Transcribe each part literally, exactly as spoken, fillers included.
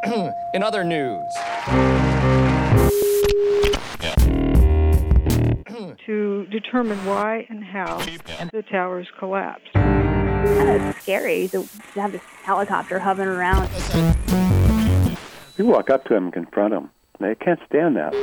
In other news. To determine why and how the towers collapsed. Kind of scary to have this helicopter hovering around. You walk up to them and confront them. They can't stand that.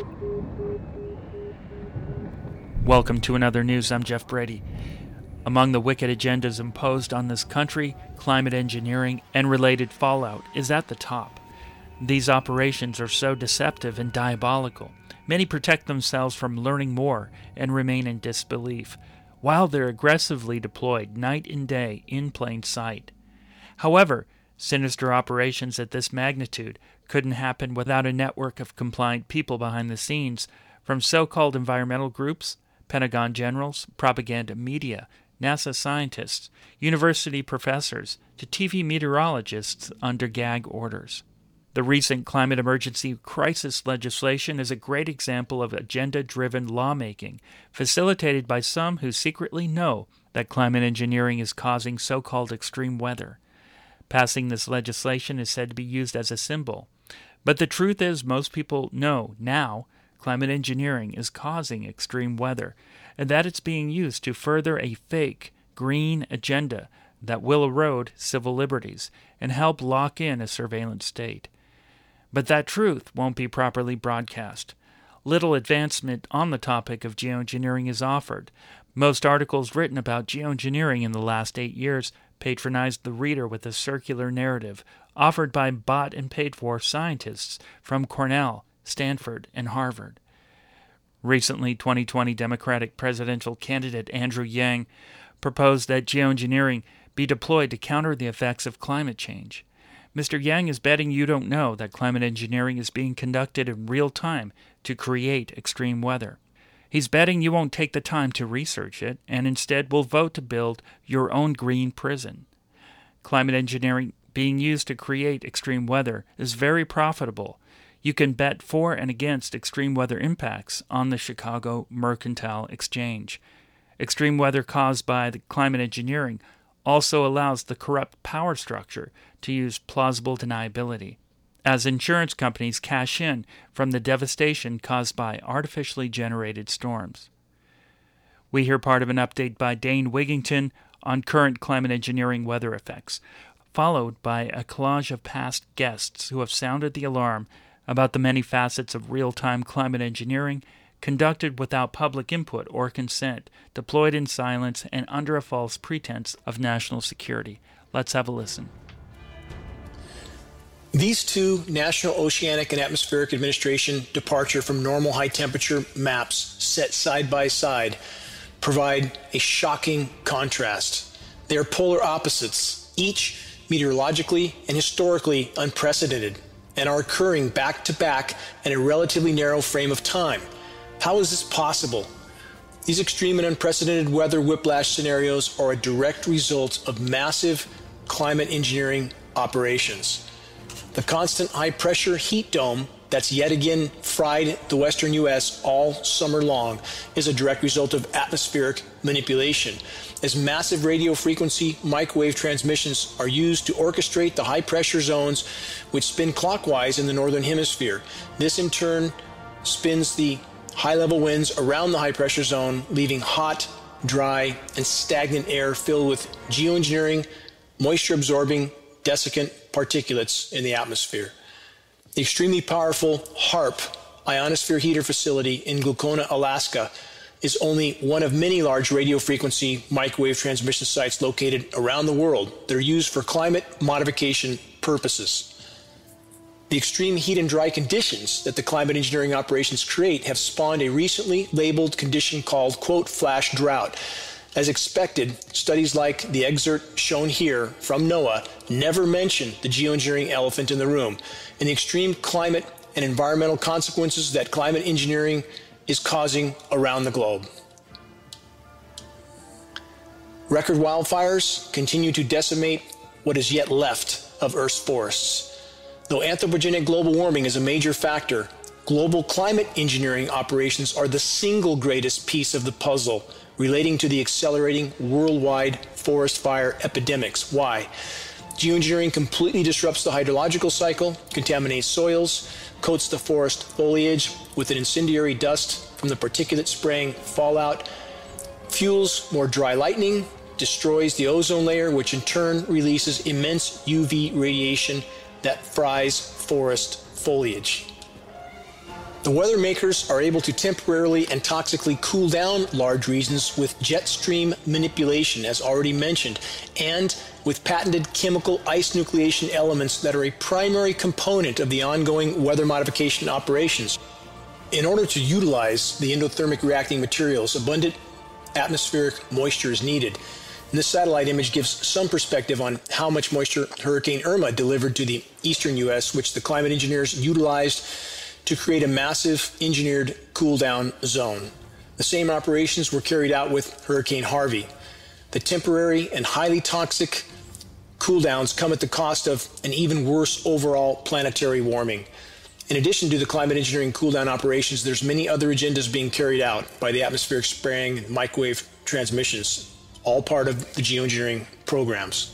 Welcome to Another News. I'm Jeff Brady. Among the wicked agendas imposed on this country, climate engineering and related fallout is at the top. These operations are so deceptive and diabolical. Many protect themselves from learning more and remain in disbelief, while they're aggressively deployed night and day in plain sight. However, sinister operations at this magnitude couldn't happen without a network of compliant people behind the scenes, from so-called environmental groups, Pentagon generals, propaganda media, NASA scientists, university professors, to T V meteorologists under gag orders. The recent climate emergency crisis legislation is a great example of agenda-driven lawmaking, facilitated by some who secretly know that climate engineering is causing so-called extreme weather. Passing this legislation is said to be used as a symbol. But the truth is, most people know now climate engineering is causing extreme weather, and that it's being used to further a fake green agenda that will erode civil liberties and help lock in a surveillance state. But that truth won't be properly broadcast. Little advancement on the topic of geoengineering is offered. Most articles written about geoengineering in the last eight years patronized the reader with a circular narrative offered by bought and paid-for scientists from Cornell, Stanford, and Harvard. Recently, twenty twenty Democratic presidential candidate Andrew Yang proposed that geoengineering be deployed to counter the effects of climate change. Mister Yang is betting you don't know that climate engineering is being conducted in real time to create extreme weather. He's betting you won't take the time to research it and instead will vote to build your own green prison. Climate engineering being used to create extreme weather is very profitable. You can bet for and against extreme weather impacts on the Chicago Mercantile Exchange. Extreme weather caused by the climate engineering also allows the corrupt power structure to use plausible deniability, as insurance companies cash in from the devastation caused by artificially generated storms. We hear part of an update by Dane Wigington on current climate engineering weather effects, followed by a collage of past guests who have sounded the alarm about the many facets of real-time climate engineering conducted without public input or consent, deployed in silence and under a false pretense of national security. Let's have a listen. These two National Oceanic and Atmospheric Administration departure from normal high temperature maps set side by side provide a shocking contrast. They are polar opposites, each meteorologically and historically unprecedented, and are occurring back to back in a relatively narrow frame of time. How is this possible? These extreme and unprecedented weather whiplash scenarios are a direct result of massive climate engineering operations. The constant high-pressure heat dome that's yet again fried the western U S all summer long is a direct result of atmospheric manipulation, as massive radio frequency microwave transmissions are used to orchestrate the high-pressure zones which spin clockwise in the northern hemisphere. This in turn spins the high-level winds around the high-pressure zone, leaving hot, dry, and stagnant air filled with geoengineering, moisture-absorbing, desiccant particulates in the atmosphere. The extremely powerful HAARP ionosphere heater facility in Gulkona, Alaska, is only one of many large radio frequency microwave transmission sites located around the world that are used for climate modification purposes. The extreme heat and dry conditions that the climate engineering operations create have spawned a recently labeled condition called, quote, flash drought. As expected, studies like the excerpt shown here from NOAA never mention the geoengineering elephant in the room and the extreme climate and environmental consequences that climate engineering is causing around the globe. Record wildfires continue to decimate what is yet left of Earth's forests. Though anthropogenic global warming is a major factor, global climate engineering operations are the single greatest piece of the puzzle relating to the accelerating worldwide forest fire epidemics. Why? Geoengineering completely disrupts the hydrological cycle, contaminates soils, coats the forest foliage with an incendiary dust from the particulate spraying fallout, fuels more dry lightning, destroys the ozone layer, which in turn releases immense U V radiation that fries forest foliage. The weather makers are able to temporarily and toxically cool down large regions with jet stream manipulation, as already mentioned, and with patented chemical ice nucleation elements that are a primary component of the ongoing weather modification operations. In order to utilize the endothermic reacting materials, abundant atmospheric moisture is needed. And this satellite image gives some perspective on how much moisture Hurricane Irma delivered to the eastern U S, which the climate engineers utilized to create a massive engineered cool-down zone. The same operations were carried out with Hurricane Harvey. The temporary and highly toxic cool-downs come at the cost of an even worse overall planetary warming. In addition to the climate engineering cool-down operations, there's many other agendas being carried out by the atmospheric spraying and microwave transmissions, all part of the geoengineering programs.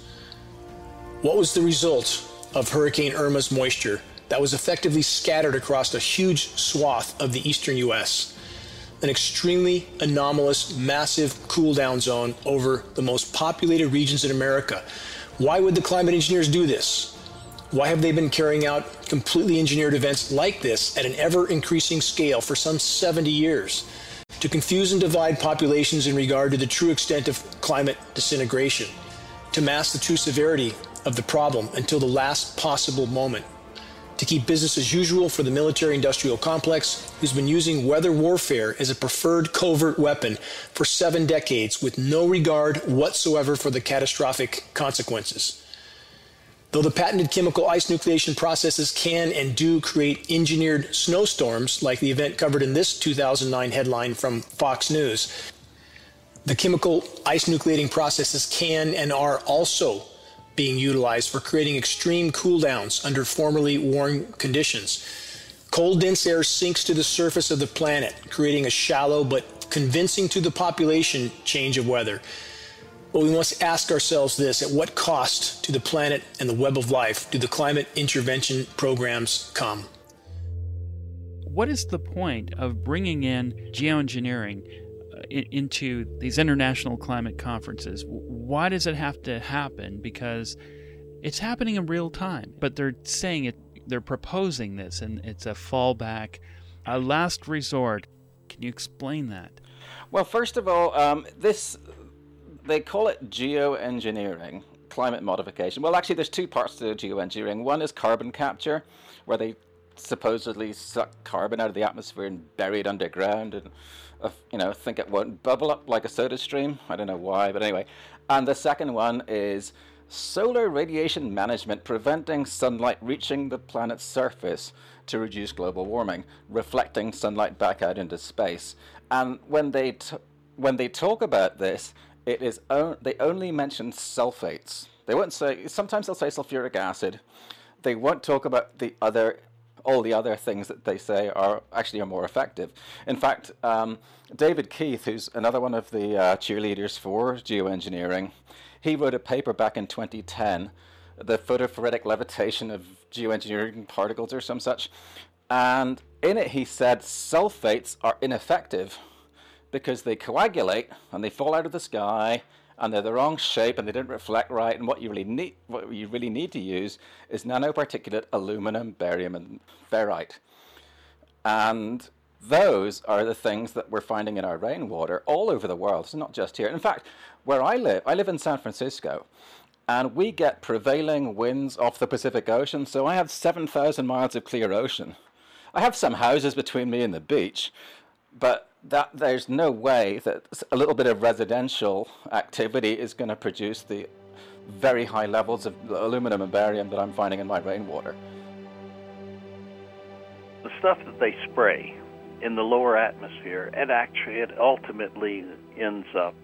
What was the result of Hurricane Irma's moisture that was effectively scattered across a huge swath of the eastern U S? An extremely anomalous, massive cool-down zone over the most populated regions in America. Why would the climate engineers do this? Why have they been carrying out completely engineered events like this at an ever-increasing scale for some seventy years? To confuse and divide populations in regard to the true extent of climate disintegration, to mask the true severity of the problem until the last possible moment, to keep business as usual for the military-industrial complex, who's been using weather warfare as a preferred covert weapon for seven decades with no regard whatsoever for the catastrophic consequences. Though the patented chemical ice nucleation processes can and do create engineered snowstorms, like the event covered in this two thousand nine headline from Fox News, the chemical ice nucleating processes can and are also being utilized for creating extreme cool downs under formerly warm conditions. Cold, dense air sinks to the surface of the planet, creating a shallow but convincing to the population change of weather. But we must ask ourselves this: at what cost to the planet and the web of life do the climate intervention programs come? What is the point of bringing in geoengineering uh, in, into these international climate conferences? Why does it have to happen? Because it's happening in real time, but they're saying it, they're proposing this, and it's a fallback, a last resort. Can you explain that? Well, first of all, um, this, they call it geoengineering, climate modification. Well, actually, there's two parts to geoengineering. One is carbon capture, where they supposedly suck carbon out of the atmosphere and bury it underground, and uh, you know, think it won't bubble up like a soda stream. I don't know why, but anyway. And the second one is solar radiation management, preventing sunlight reaching the planet's surface to reduce global warming, reflecting sunlight back out into space. And when they t- when they talk about this, it is on- they only mention sulfates. They won't say. Sometimes they'll say sulfuric acid. They won't talk about the other. all the other things that they say are actually are more effective. In fact, um, David Keith, who's another one of the uh, cheerleaders for geoengineering, he wrote a paper back in twenty ten, The Photophoretic Levitation of Geoengineering Particles or some such, and in it he said sulfates are ineffective because they coagulate and they fall out of the sky, and they're the wrong shape and they don't reflect right, and what you really need what you really need to use is nanoparticulate aluminum, barium, and ferrite. And those are the things that we're finding in our rainwater all over the world. It's not just here. In fact, where I live, I live in San Francisco, and we get prevailing winds off the Pacific Ocean, so I have seven thousand miles of clear ocean. I have some houses between me and the beach, but that there's no way that a little bit of residential activity is going to produce the very high levels of aluminum and barium that I'm finding in my rainwater. The stuff that they spray in the lower atmosphere, it actually, it ultimately ends up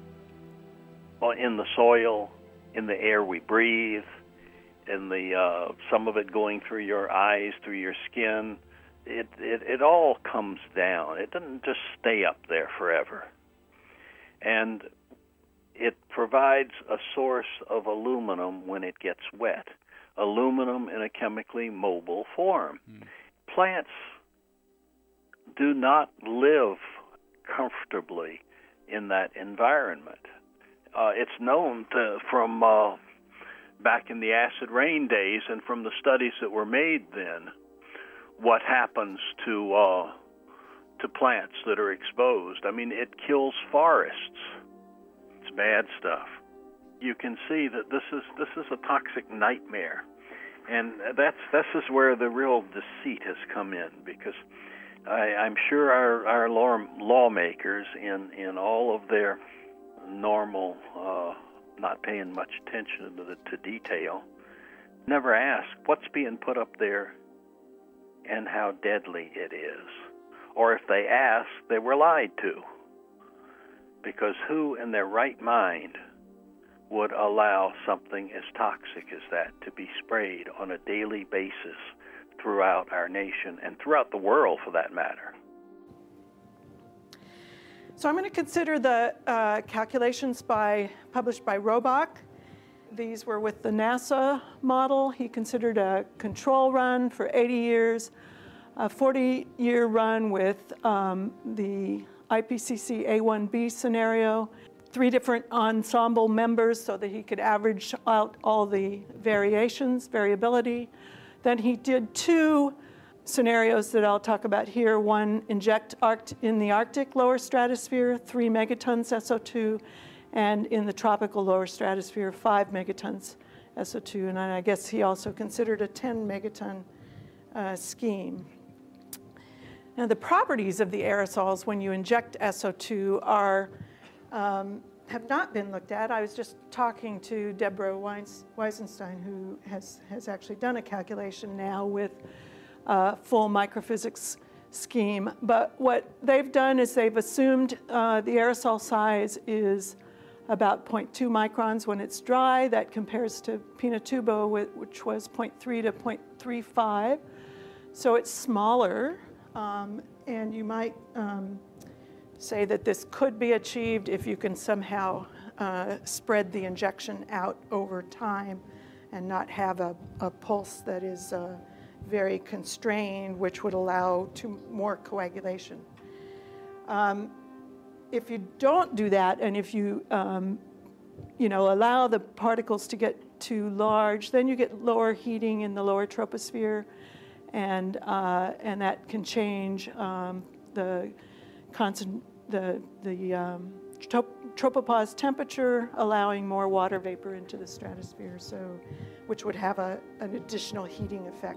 in the soil, in the air we breathe, in the uh, some of it going through your eyes, through your skin. It, it it all comes down. It doesn't just stay up there forever. And it provides a source of aluminum when it gets wet. Aluminum in a chemically mobile form. Mm. Plants do not live comfortably in that environment. Uh, it's known to, from uh, back in the acid rain days and from the studies that were made then, what happens to uh, to plants that are exposed. I mean, it kills forests. It's bad stuff. You can see that this is this is a toxic nightmare, and that's this is where the real deceit has come in, because I, I'm sure our our law, lawmakers, in in all of their normal, uh, not paying much attention to the to detail, never ask what's being put up there and how deadly it is, or if they ask, they were lied to, because who in their right mind would allow something as toxic as that to be sprayed on a daily basis throughout our nation and throughout the world, for that matter? So I'm going to consider the uh, calculations by published by Robach. These were with the NASA model. He considered a control run for eighty years, a forty-year run with um, the I P C C A one B scenario, three different ensemble members so that he could average out all the variations, variability. Then he did two scenarios that I'll talk about here. One, inject arct in the Arctic lower stratosphere, three megatons S O two, and in the tropical lower stratosphere, five megatons S O two. And I guess he also considered a ten megaton uh, scheme. Now, the properties of the aerosols when you inject S O two are um, have not been looked at. I was just talking to Deborah Weis- Weisenstein, who has, has actually done a calculation now with a full microphysics scheme. But what they've done is they've assumed uh, the aerosol size is about zero point two microns when it's dry. That compares to Pinatubo, which was zero point three to zero point three five. So it's smaller. Um, and you might um, say that this could be achieved if you can somehow uh, spread the injection out over time and not have a, a pulse that is uh, very constrained, which would allow to more coagulation. Um, if you don't do that, and if you, um, you know, allow the particles to get too large, then you get lower heating in the lower troposphere. And uh, and that can change um, the constant the the um, trop- tropopause temperature, allowing more water vapor into the stratosphere. So, which would have a an additional heating effect.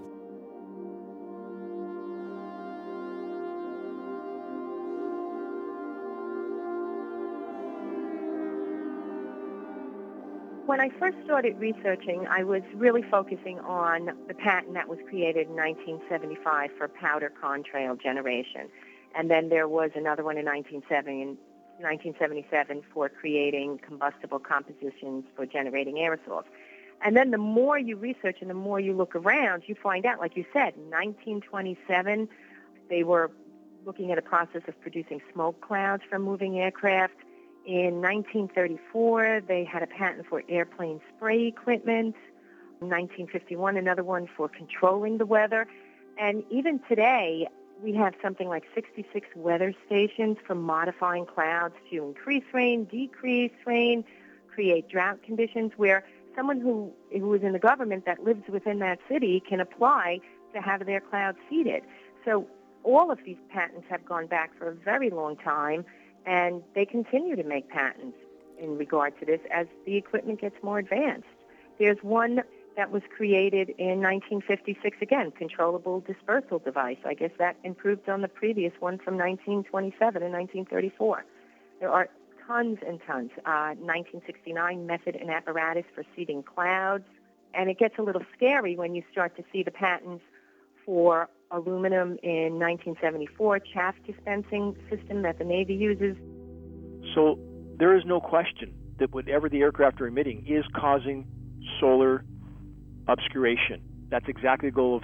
When I first started researching, I was really focusing on the patent that was created in nineteen seventy-five for powder contrail generation. And then there was another one in nineteen seventy-seven for creating combustible compositions for generating aerosols. And then the more you research and the more you look around, you find out, like you said, in nineteen twenty-seven, they were looking at a process of producing smoke clouds from moving aircraft. In nineteen thirty-four, they had a patent for airplane spray equipment. In nineteen fifty-one, another one for controlling the weather. And even today, we have something like sixty-six weather stations for modifying clouds to increase rain, decrease rain, create drought conditions, where someone who, who is in the government that lives within that city can apply to have their clouds seeded. So all of these patents have gone back for a very long time, and they continue to make patents in regard to this as the equipment gets more advanced. There's one that was created in nineteen fifty-six, again, controllable dispersal device. I guess that improved on the previous one from nineteen twenty-seven and nineteen thirty-four. There are tons and tons. Uh, nineteen sixty-nine, method and apparatus for seeding clouds. And it gets a little scary when you start to see the patents for aluminum in nineteen seventy-four, chaff dispensing system that the Navy uses. So there is no question that whatever the aircraft are emitting is causing solar obscuration. That's exactly the goal of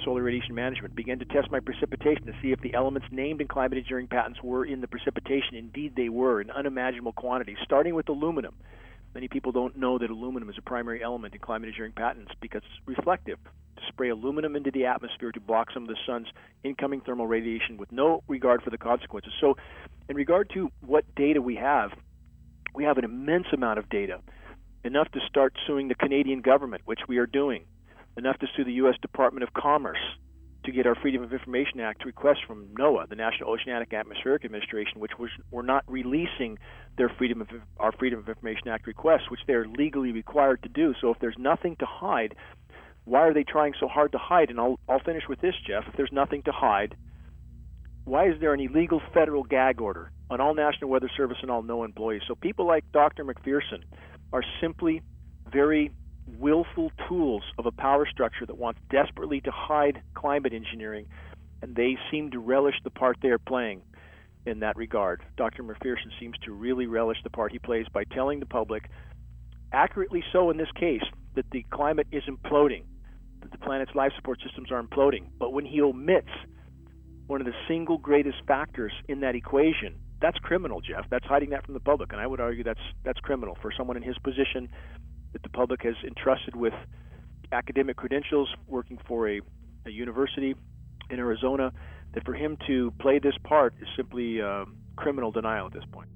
solar radiation management, began to test my precipitation to see if the elements named in climate engineering patents were in the precipitation. Indeed, they were in unimaginable quantities, starting with aluminum. Many people don't know that aluminum is a primary element in climate engineering patents because it's reflective. To spray aluminum into the atmosphere to block some of the sun's incoming thermal radiation with no regard for the consequences. So in regard to what data we have, we have an immense amount of data, enough to start suing the Canadian government, which we are doing, enough to sue the U S Department of Commerce to get our Freedom of Information Act request from NOAA, the National Oceanic and Atmospheric Administration, which was, were not releasing their Freedom of our Freedom of Information Act requests, which they are legally required to do. So if there's nothing to hide, why are they trying so hard to hide? And I'll, I'll finish with this, Jeff. If there's nothing to hide, why is there an illegal federal gag order on all National Weather Service and all NOAA employees? So people like Doctor McPherson are simply very willful tools of a power structure that wants desperately to hide climate engineering, and they seem to relish the part they are playing in that regard. Doctor McPherson seems to really relish the part he plays by telling the public, accurately so in this case, that the climate is imploding, that the planet's life support systems are imploding. But when he omits one of the single greatest factors in that equation, that's criminal, Jeff. That's hiding that from the public, and I would argue that's that's criminal for someone in his position that the public has entrusted with academic credentials, working for a, a university in Arizona, that for him to play this part is simply uh, criminal denial at this point.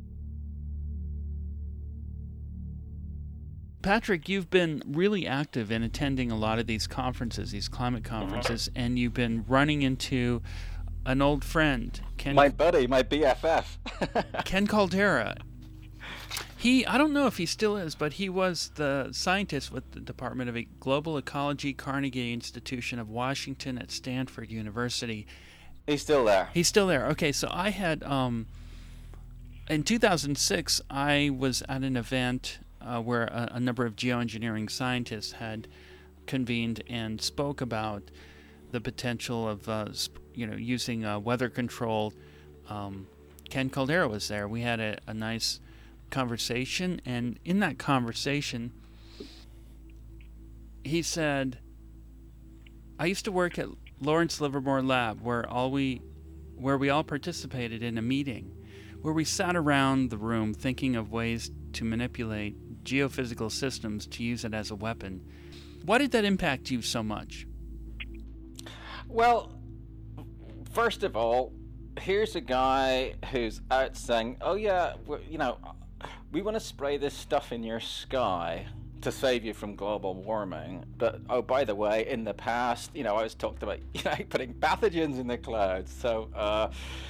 Patrick, you've been really active in attending a lot of these conferences, these climate conferences, mm-hmm. and you've been running into an old friend, Ken. My buddy, my B F F. Ken Caldeira. He, I don't know if he still is, but he was the scientist with the Department of Global Ecology, Carnegie Institution of Washington at Stanford University. He's still there. He's still there. Okay, so I had, um, in two thousand six, I was at an event uh, where a, a number of geoengineering scientists had convened and spoke about the potential of, uh, you know, using uh, weather control. Um, Ken Caldeira was there. We had a, a nice conversation, and in that conversation he said, I used to work at Lawrence Livermore Lab, where all we where we all participated in a meeting where we sat around the room thinking of ways to manipulate geophysical systems to use it as a weapon. Why did that impact you so much? Well, first of all, here's a guy who's out saying, oh yeah, you know, we want to spray this stuff in your sky to save you from global warming. But, oh, by the way, in the past, you know, I was talked about, you know, putting pathogens in the clouds. So, uh,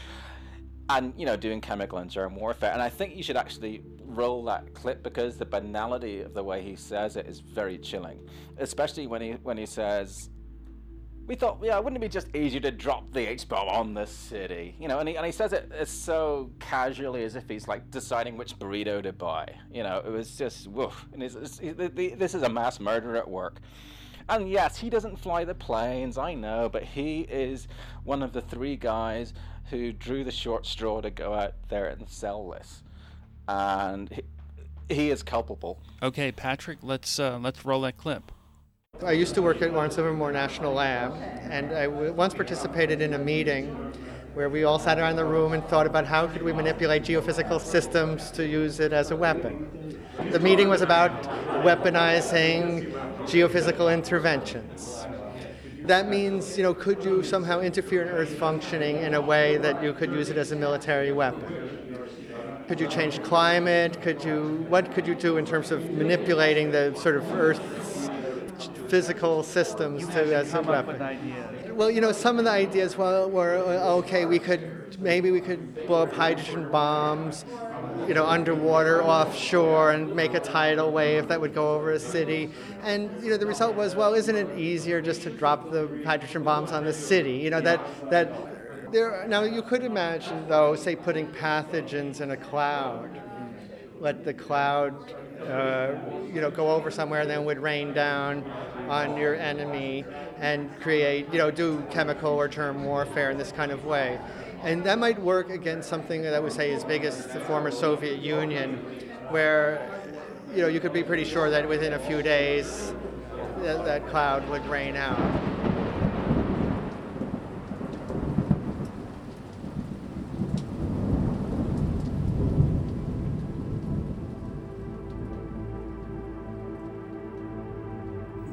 and, you know, doing chemical and germ warfare. And I think you should actually roll that clip because the banality of the way he says it is very chilling. Especially when he, when he says, we thought, yeah, wouldn't it be just easier to drop the H-bomb on the city? You know, and he, and he says it as so casually as if he's like deciding which burrito to buy. You know, it was just, woof. And it's, it's, it, the, this is a mass murderer at work. And yes, he doesn't fly the planes, I know, but he is one of the three guys who drew the short straw to go out there and sell this. And he, he is culpable. Okay, Patrick, let's uh, let's roll that clip. I used to work at Lawrence Livermore National Lab, and I w- once participated in a meeting where we all sat around the room and thought about how could we manipulate geophysical systems to use it as a weapon. The meeting was about weaponizing geophysical interventions. That means, you know, could you somehow interfere in Earth functioning in a way that you could use it as a military weapon? Could you change climate? Could you, what could you do in terms of manipulating the sort of Earth's physical systems you to as a come weapon? Up with ideas. Well, you know, some of the ideas were, were okay. We could maybe we could blow up hydrogen bombs, you know, underwater, offshore, and make a tidal wave that would go over a city. And you know, the result was, well, isn't it easier just to drop the hydrogen bombs on the city? You know, that that there. Now you could imagine, though, say putting pathogens in a cloud, let the cloud, uh, you know, go over somewhere, and then it would rain down on your enemy and create, you know, do chemical or germ warfare in this kind of way. And that might work against something that I would say as big as the former Soviet Union, where, you know, you could be pretty sure that within a few days that, that cloud would rain out.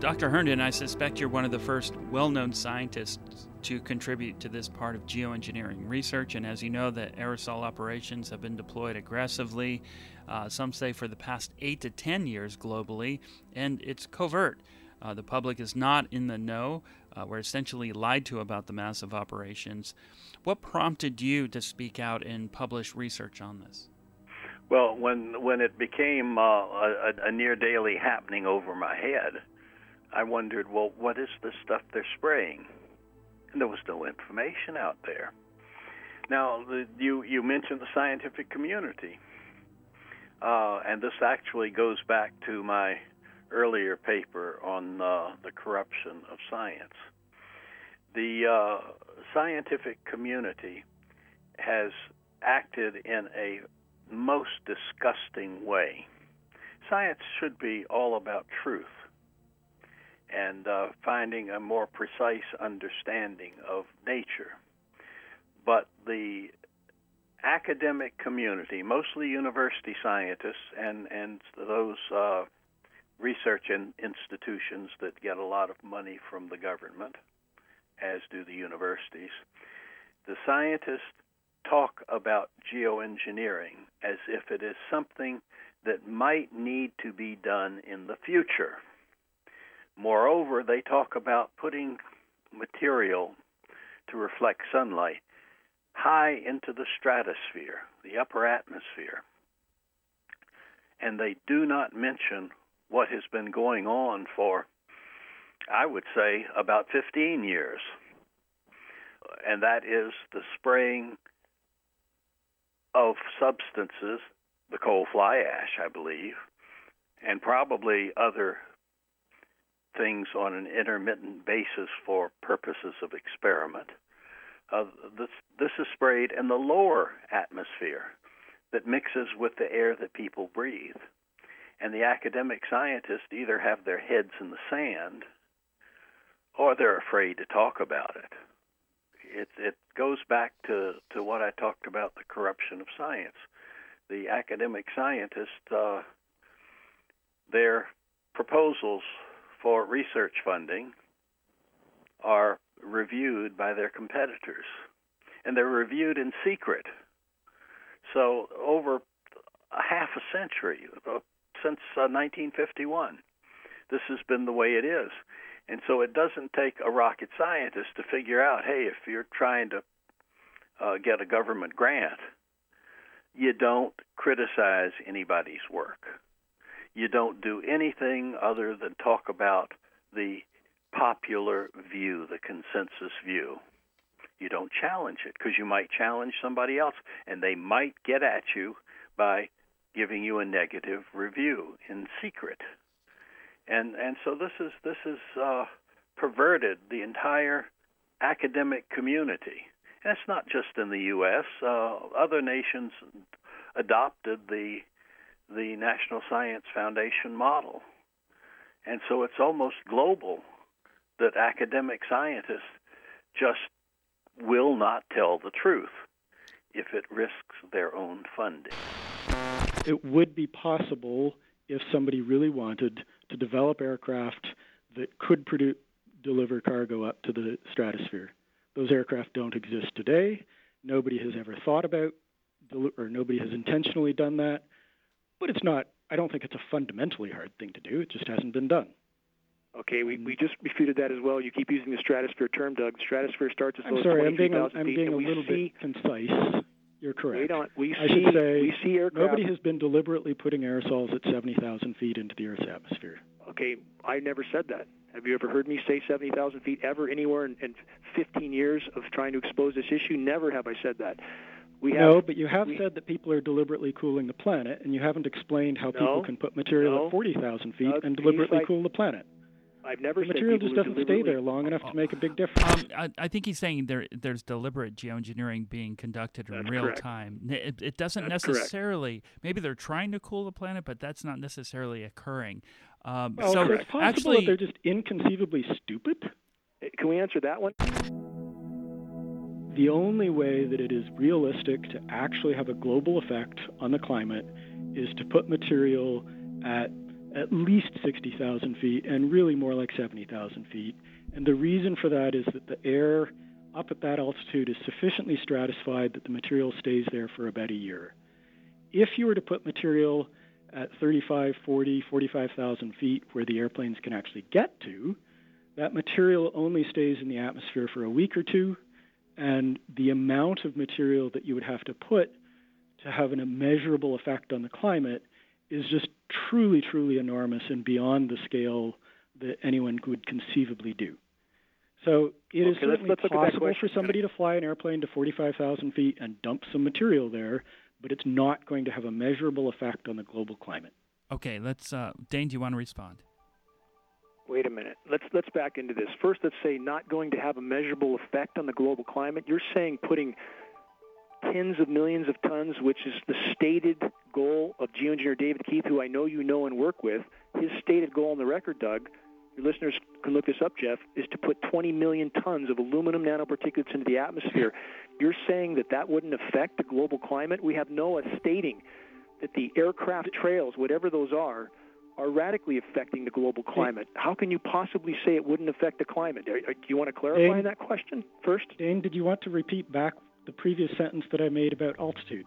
Doctor Herndon, I suspect you're one of the first well-known scientists to contribute to this part of geoengineering research, and as you know, the aerosol operations have been deployed aggressively, uh, some say for the past eight to ten years globally, and it's covert. Uh, the public is not in the know. Uh, we're essentially lied to about the massive operations. What prompted you to speak out and publish research on this? Well, when when it became uh, a, a near daily happening over my head, I wondered, well, what is this stuff they're spraying? And there was no information out there. Now, the, you you mentioned the scientific community, uh, and this actually goes back to my earlier paper on uh, the corruption of science. The uh, scientific community has acted in a most disgusting way. Science should be all about truth and uh, finding a more precise understanding of nature. But the academic community, mostly university scientists and, and those uh, research in institutions that get a lot of money from the government, as do the universities, the scientists talk about geoengineering as if it is something that might need to be done in the future. Moreover, they talk about putting material to reflect sunlight high into the stratosphere, the upper atmosphere. And they do not mention what has been going on for, I would say, about fifteen years. And that is the spraying of substances, the coal fly ash, I believe, and probably other things on an intermittent basis for purposes of experiment. Uh, this, this is sprayed in the lower atmosphere that mixes with the air that people breathe. And the academic scientists either have their heads in the sand or they're afraid to talk about it. It, it goes back to, to what I talked about, the corruption of science. The academic scientists, uh, their proposals for research funding are reviewed by their competitors, and they're reviewed in secret. So over a half a century, since uh, nineteen fifty-one, this has been the way it is. And so it doesn't take a rocket scientist to figure out, hey, if you're trying to uh, get a government grant, you don't criticize anybody's work. You don't do anything other than talk about the popular view, the consensus view. You don't challenge it because you might challenge somebody else, and they might get at you by giving you a negative review in secret. And and so this is this is uh, perverted the entire academic community. And it's not just in the U S Uh, other nations adopted the the National Science Foundation model. And so it's almost global that academic scientists just will not tell the truth if it risks their own funding. It would be possible if somebody really wanted to develop aircraft that could produce, deliver cargo up to the stratosphere. Those aircraft don't exist today. Nobody has ever thought about, or nobody has intentionally done that. But it's not, I don't think it's a fundamentally hard thing to do. It just hasn't been done. Okay, we, we just refuted that as well. You keep using the stratosphere term, Doug. The stratosphere starts as low as I'm sorry, I'm being, a, feet, I'm being a little see, bit concise. You're correct. Wait on. We I see, should say we see aircraft. Nobody has been deliberately putting aerosols at seventy thousand feet into the Earth's atmosphere. Okay, I never said that. Have you ever heard me say seventy thousand feet ever anywhere in, in fifteen years of trying to expose this issue? Never have I said that. We have, no, but you have we, said that people are deliberately cooling the planet, and you haven't explained how no, people can put material no, at forty thousand feet no, and deliberately like, cool the planet. I've never the said material people just doesn't stay there long enough oh, to make a big difference. Um, I, I think he's saying there there's deliberate geoengineering being conducted in that's real correct. time. It, it doesn't that's necessarily, correct. Maybe they're trying to cool the planet, but that's not necessarily occurring. Um, well, so it's possible actually, that they're just inconceivably stupid. Can we answer that one? The only way that it is realistic to actually have a global effect on the climate is to put material at at least sixty thousand feet, and really more like seventy thousand feet. And the reason for that is that the air up at that altitude is sufficiently stratified that the material stays there for about a year. If you were to put material at thirty-five, forty, forty-five thousand feet where the airplanes can actually get to, that material only stays in the atmosphere for a week or two, and the amount of material that you would have to put to have an immeasurable effect on the climate is just truly, truly enormous and beyond the scale that anyone could conceivably do. So it is okay, let's, certainly let's possible for somebody to fly an airplane to forty-five thousand feet and dump some material there, but it's not going to have a measurable effect on the global climate. Okay, let's. Uh, Dane, do you want to respond? Wait a minute. Let's let's back into this. First, let's say not going to have a measurable effect on the global climate. You're saying putting tens of millions of tons, which is the stated goal of geoengineer David Keith, who I know you know and work with. His stated goal on the record, Doug, your listeners can look this up, Jeff, is to put twenty million tons of aluminum nanoparticulates into the atmosphere. You're saying that that wouldn't affect the global climate? We have NOAA stating that the aircraft trails, whatever those are, are radically affecting the global climate. How can you possibly say it wouldn't affect the climate? Do you want to clarify Dane, that question first? Dane, did you want to repeat back the previous sentence that I made about altitude?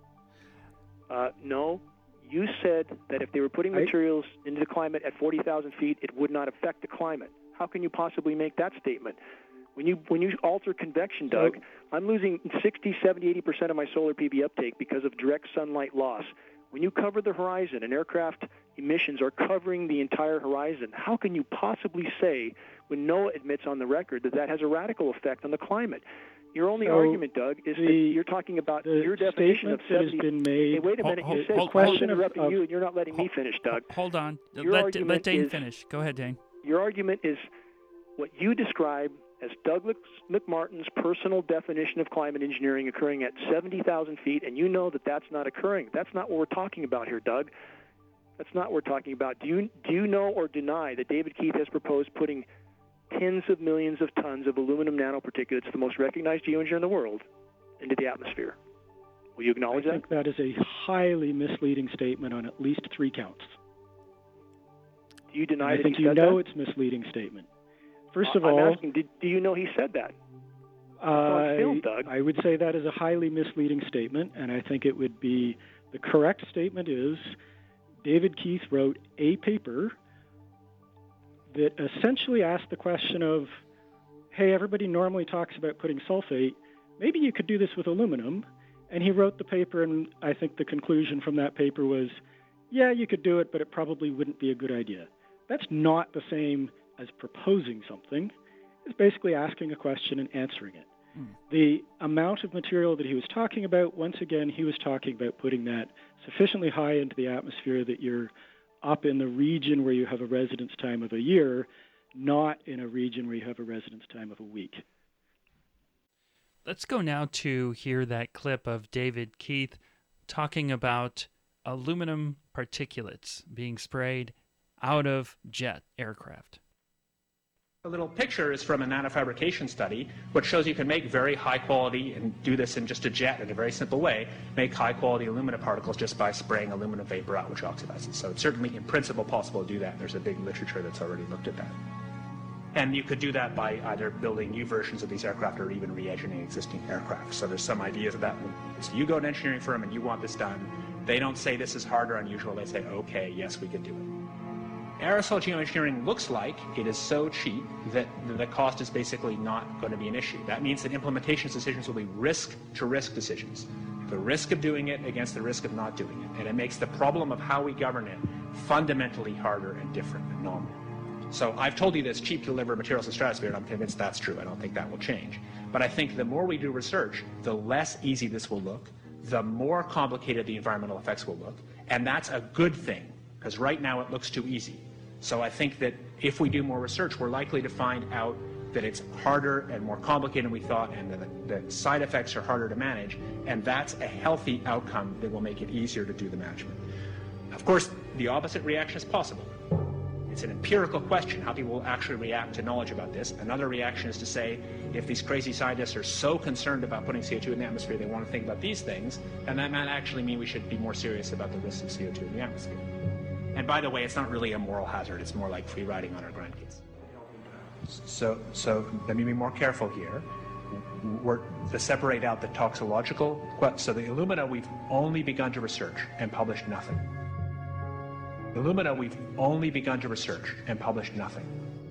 Uh, no. You said that if they were putting I, materials into the climate at forty thousand feet, it would not affect the climate. How can you possibly make that statement? When you when you alter convection, Doug, so, I'm losing sixty, seventy, eighty percent of my solar P V uptake because of direct sunlight loss. When you cover the horizon and aircraft emissions are covering the entire horizon, how can you possibly say, when NOAA admits on the record, that that has a radical effect on the climate? Your only so argument, Doug, is the, that you're talking about your definition of seventy. That has been made. Hey, wait a minute. Hold, you said hold, I was hold, interrupting of, you, and you're not letting hold, me finish, Doug. Hold on. Your let, argument let Dane is, finish. Go ahead, Dane. Your argument is what you describe as Douglas McMartin's personal definition of climate engineering occurring at seventy thousand feet, and you know that that's not occurring. That's not what we're talking about here, Doug. That's not what we're talking about. Do you, do you know or deny that David Keith has proposed putting tens of millions of tons of aluminum nanoparticulates, the most recognized geoengineer in the world, into the atmosphere? Will you acknowledge I think that? that is a highly misleading statement on at least three counts. Do you deny I that think he you said know that? it's a misleading statement. First uh, of all, I'm asking, did, do you know he said that? I, film, Doug. I would say that is a highly misleading statement, and I think it would be the correct statement is David Keith wrote a paper that essentially asked the question of, hey, everybody normally talks about putting sulfate. Maybe you could do this with aluminum. And he wrote the paper, and I think the conclusion from that paper was, yeah, you could do it, but it probably wouldn't be a good idea. That's not the same as proposing something. It's basically asking a question and answering it. Mm. The amount of material that he was talking about, once again, he was talking about putting that sufficiently high into the atmosphere that you're up in the region where you have a residence time of a year, not in a region where you have a residence time of a week. Let's go now to hear that clip of David Keith talking about aluminum particulates being sprayed out of jet aircraft. The little picture is from a nanofabrication study, which shows you can make very high quality, and do this in just a jet in a very simple way, make high quality aluminum particles just by spraying aluminum vapor out, which oxidizes. So it's certainly in principle possible to do that. There's a big literature that's already looked at that. And you could do that by either building new versions of these aircraft or even re-engineering existing aircraft. So there's some ideas of that. So you go to an engineering firm and you want this done. They don't say this is hard or unusual. They say, okay, yes, we could do it. Aerosol geoengineering looks like it is so cheap that the cost is basically not going to be an issue. That means that implementation decisions will be risk-to-risk decisions. The risk of doing it against the risk of not doing it. And it makes the problem of how we govern it fundamentally harder and different and novel. So I've told you that it's cheap to deliver materials to the stratosphere, and I'm convinced that's true. I don't think that will change. But I think the more we do research, the less easy this will look, the more complicated the environmental effects will look. And that's a good thing, because right now it looks too easy. So I think that if we do more research, we're likely to find out that it's harder and more complicated than we thought, and that the side effects are harder to manage, and that's a healthy outcome that will make it easier to do the management. Of course, the opposite reaction is possible. It's an empirical question, how people will actually react to knowledge about this. Another reaction is to say, if these crazy scientists are so concerned about putting C O two in the atmosphere, they want to think about these things, and that might actually mean we should be more serious about the risks of C O two in the atmosphere. And by the way, it's not really a moral hazard. It's more like free riding on our grandkids. So, so let me be more careful here. We're to separate out the toxicological. So the Illumina, we've only begun to research and published nothing. Illumina, we've only begun to research and published nothing.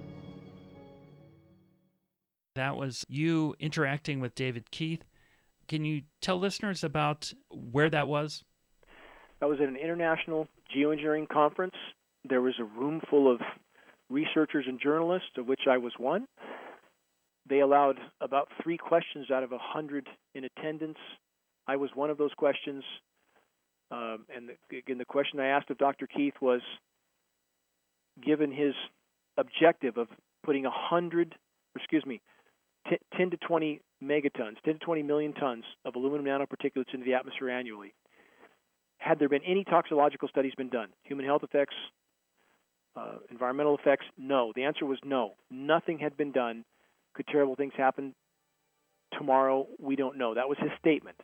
That was you interacting with David Keith. Can you tell listeners about where that was? That was at an international geoengineering conference. There was a room full of researchers and journalists, of which I was one. They allowed about three questions out of a hundred in attendance. I was one of those questions. Um, and the, again, the question I asked of Doctor Keith was, given his objective of putting a hundred, excuse me, t- ten to twenty megatons, ten to twenty million tons of aluminum nanoparticulates into the atmosphere annually, had there been any toxicological studies been done? Human health effects, uh, environmental effects? No. The answer was no. Nothing had been done. Could terrible things happen tomorrow? We don't know. That was his statement.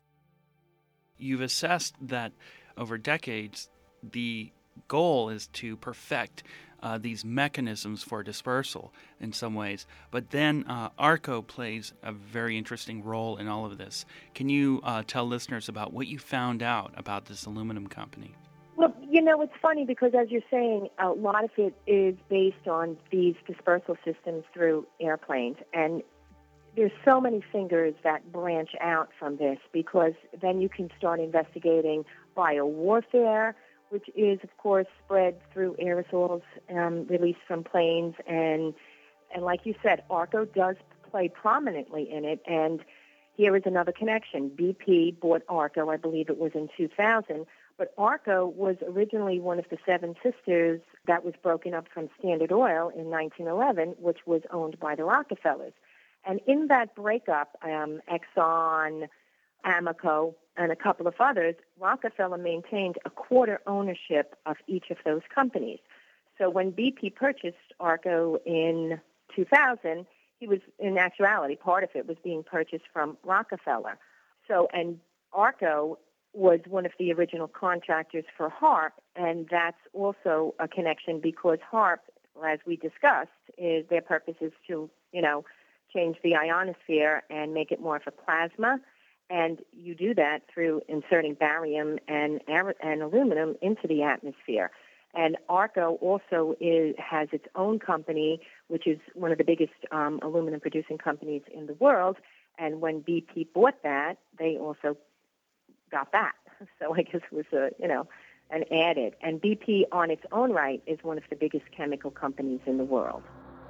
You've assessed that over decades, the goal is to perfect uh, these mechanisms for dispersal in some ways. But then uh, ARCO plays a very interesting role in all of this. Can you uh, tell listeners about what you found out about this aluminum company? Well, you know, it's funny because, as you're saying, a lot of it is based on these dispersal systems through airplanes. And there's so many fingers that branch out from this, because then you can start investigating biowarfare, which is, of course, spread through aerosols um, released from planes. And, and like you said, ARCO does play prominently in it. And here is another connection. B P bought ARCO, I believe it was in two thousand. But ARCO was originally one of the seven sisters that was broken up from Standard Oil in nineteen eleven, which was owned by the Rockefellers. And in that breakup, um, Exxon, Amoco, and a couple of others, Rockefeller maintained a quarter ownership of each of those companies. So when B P purchased ARCO in two thousand, he was, in actuality, part of it was being purchased from Rockefeller. So, and ARCO was one of the original contractors for HAARP, and that's also a connection because HAARP, as we discussed, is their purpose is to, you know, change the ionosphere and make it more of a plasma, and you do that through inserting barium and and aluminum into the atmosphere. And ARCO also is, has its own company, which is one of the biggest um, aluminum-producing companies in the world, and when B P bought that, they also got that. So I guess it was a, you know, an added. And B P on its own right is one of the biggest chemical companies in the world.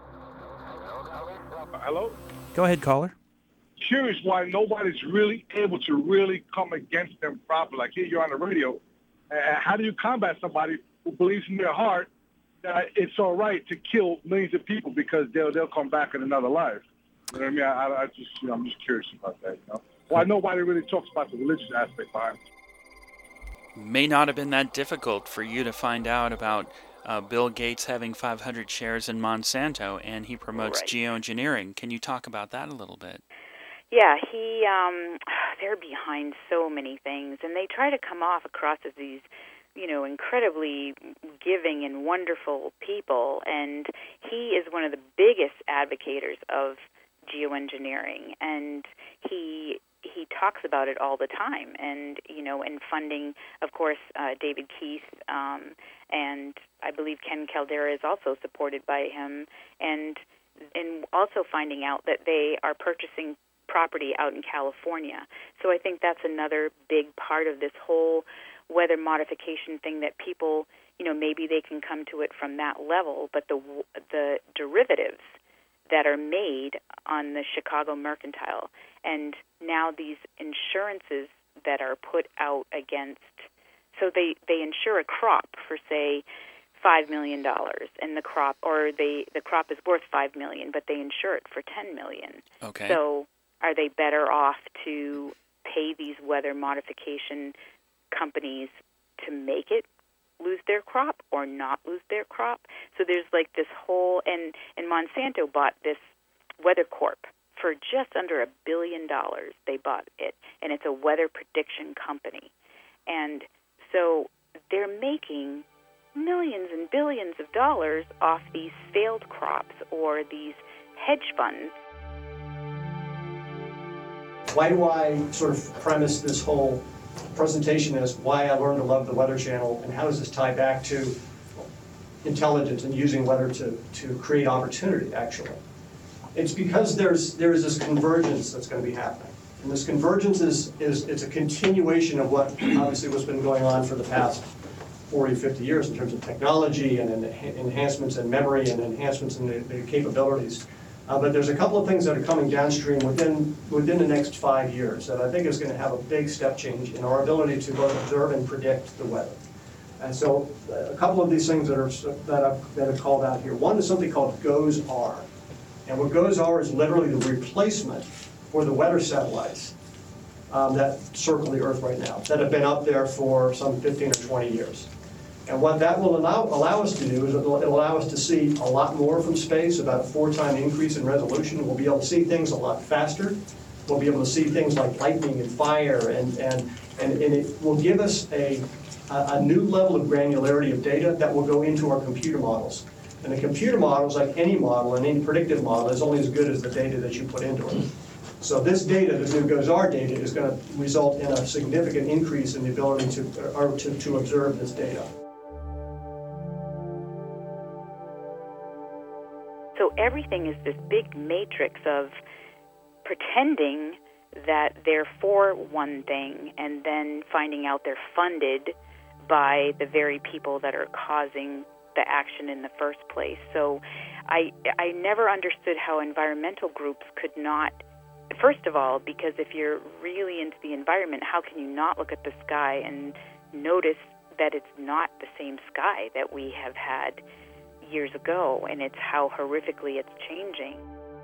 Hello? Go ahead, caller. Curious why nobody's really able to really come against them properly. Like here you're on the radio. Uh, how do you combat somebody who believes in their heart that it's all right to kill millions of people because they'll they'll come back in another life? You know what I mean? I, I just, you know, I'm just curious about that, you know? Why nobody really talks about the religious aspect behind it. May not have been that difficult for you to find out about uh, Bill Gates having five hundred shares in Monsanto, and he promotes right. geoengineering. Can you talk about that a little bit? Yeah, he, um, they're behind so many things, and they try to come off across as these, you know, incredibly giving and wonderful people, and he is one of the biggest advocates of geoengineering, and he he talks about it all the time, and, you know, in funding, of course, uh, David Keith, um, and I believe Ken Caldera is also supported by him, and and also finding out that they are purchasing property out in California. So I think that's another big part of this whole weather modification thing, that people, you know, maybe they can come to it from that level, but the the derivatives that are made on the Chicago Mercantile, and now these insurances that are put out against, so they, they insure a crop for, say, five million dollars, and the crop, or they the crop is worth five million dollars, but they insure it for ten million dollars. Okay. So are they better off to pay these weather modification companies to make it lose their crop or not lose their crop? So there's like this whole, and, and Monsanto bought this Weather Corp for just under a billion dollars. They bought it, and it's a weather prediction company. And so they're making millions and billions of dollars off these failed crops or these hedge funds. Why do I sort of premise this whole presentation as why I learned to love the Weather Channel, and how does this tie back to intelligence and using weather to, to create opportunity, actually? It's because there's there is this convergence that's going to be happening. And this convergence is, is it's a continuation of what obviously what's been going on for the past forty, fifty years in terms of technology and en- enhancements in memory and enhancements in the, the capabilities. Uh, but there's a couple of things that are coming downstream within within the next five years that I think is going to have a big step change in our ability to both observe and predict the weather. And so uh, a couple of these things that are that I've, that are called out here. One is something called GOES-R. And what GOES-R is literally the replacement for the weather satellites um, that circle the Earth right now, that have been up there for some fifteen or twenty years. And what that will allow, allow us to do is it'll, it'll allow us to see a lot more from space, about a four-time increase in resolution. We'll be able to see things a lot faster. We'll be able to see things like lightning and fire, and, and, and, and it will give us a, a new level of granularity of data that will go into our computer models. And the computer models, like any model and any predictive model, is only as good as the data that you put into it. So this data, this new GOES-R data, is going to result in a significant increase in the ability to, or to, to observe this data. So everything is this big matrix of pretending that they're for one thing and then finding out they're funded by the very people that are causing the action in the first place. So I I never understood how environmental groups could not, first of all, because if you're really into the environment, how can you not look at the sky and notice that it's not the same sky that we have had years ago, and it's how horrifically it's changing.